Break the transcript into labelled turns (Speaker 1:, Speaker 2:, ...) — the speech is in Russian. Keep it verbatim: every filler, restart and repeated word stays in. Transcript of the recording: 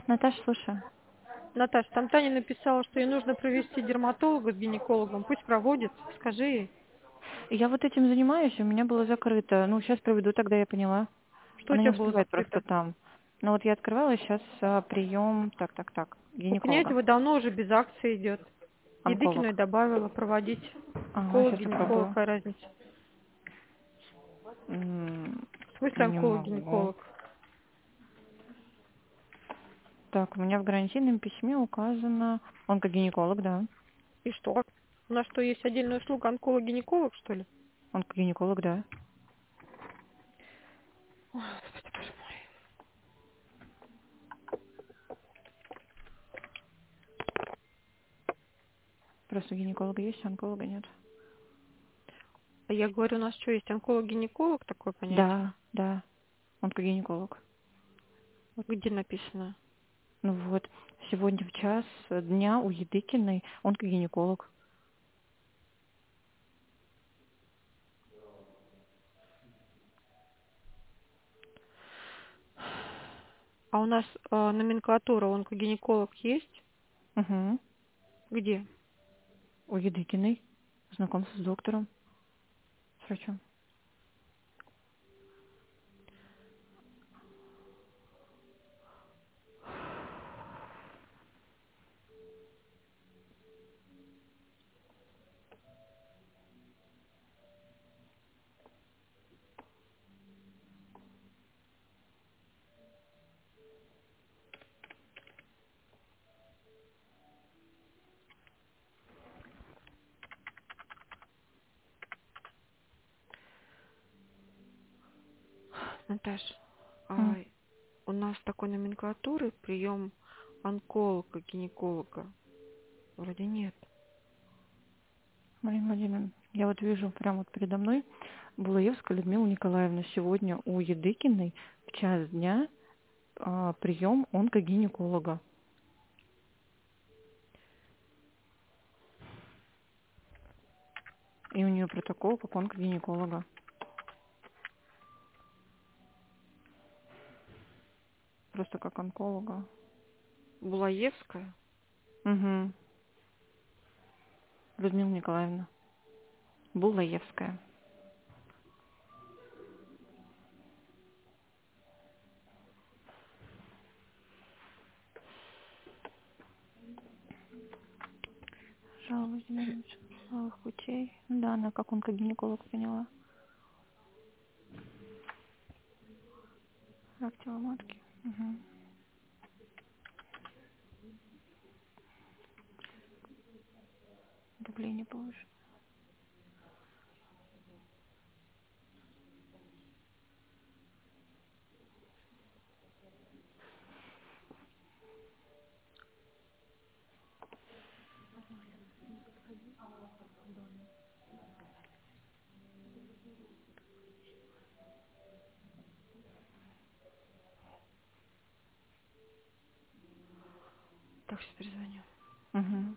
Speaker 1: Наташа, слушаю.
Speaker 2: Наташ, там Таня написала, что ей нужно провести дерматолога с гинекологом. Пусть проводит, скажи ей.
Speaker 1: Я вот этим занимаюсь, у меня было закрыто. Ну, сейчас проведу, тогда я поняла.
Speaker 2: Что у
Speaker 1: Она не
Speaker 2: тебя было
Speaker 1: успевает просто
Speaker 2: закрыто?
Speaker 1: там. Ну вот я открывала сейчас а, прием, так, так, так,
Speaker 2: У
Speaker 1: гинеколога,
Speaker 2: Князева давно уже без акции идет. Едыкину
Speaker 1: онколог.
Speaker 2: и добавила проводить.
Speaker 1: Ага,
Speaker 2: Онколог,
Speaker 1: сейчас
Speaker 2: гинеколог,
Speaker 1: попробую.
Speaker 2: какая разница?
Speaker 1: М,
Speaker 2: В смысле
Speaker 1: Не
Speaker 2: онколог,
Speaker 1: могу.
Speaker 2: гинеколог?
Speaker 1: Так, у меня в гарантийном письме указано онкогинеколог, да.
Speaker 2: И что? У нас что, есть отдельная услуга онколог-гинеколог, что ли?
Speaker 1: Онкогинеколог, да.
Speaker 2: Ой, Господи, боже мой.
Speaker 1: Просто у гинеколога есть, а онколога нет.
Speaker 2: А я говорю, у нас что, есть онколог-гинеколог, такое понятие?
Speaker 1: Да, да, онкогинеколог.
Speaker 2: Где написано?
Speaker 1: Ну вот, сегодня в час дня у Едыкиной онкогинеколог.
Speaker 2: А у нас э, номенклатура онкогинеколог есть?
Speaker 1: Угу.
Speaker 2: Где?
Speaker 1: У Едыкиной. Знакомься с доктором, с врачом.
Speaker 2: Наташ, а
Speaker 1: М,
Speaker 2: у нас такой номенклатуры прием онколога, гинеколога вроде нет.
Speaker 1: Марина Владимировна, я вот вижу прямо вот передо мной Булаевская Людмила Николаевна. Сегодня у Едыкиной в час дня а, прием онкогинеколога. И у нее протокол как онкогинеколога. Просто как онколога.
Speaker 2: Булаевская?
Speaker 1: Угу. Людмила Николаевна. Булаевская. Жалоба малых путей. Да, она как онкогинеколог поняла. Рак тела матки. Угу. Давление повышено.
Speaker 2: Так, сейчас перезвоню.
Speaker 1: Угу.